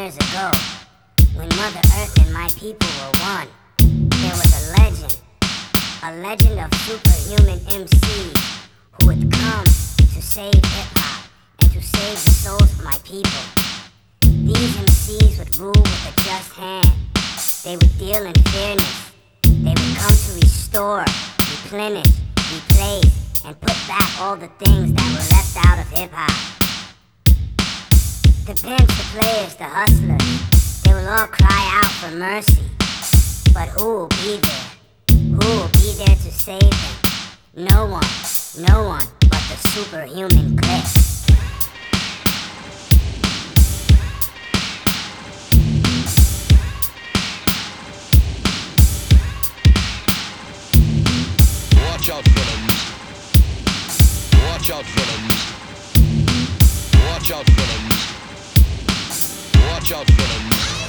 years ago, when Mother Earth and my people were one, there was a legend of superhuman MCs who would come to save hip-hop and to save the souls of my people. These MCs would rule with a just hand. They would deal in fairness. They would come to restore, replenish, replace, and put back all the things that were left out of hip-hop. The pimps, the players, the hustlers, they will all cry out for mercy. But who will be there? Who will be there to save them? No one but the superhuman clique. Watch out for them. Watch out for them. Watch out for them. Watch out for them.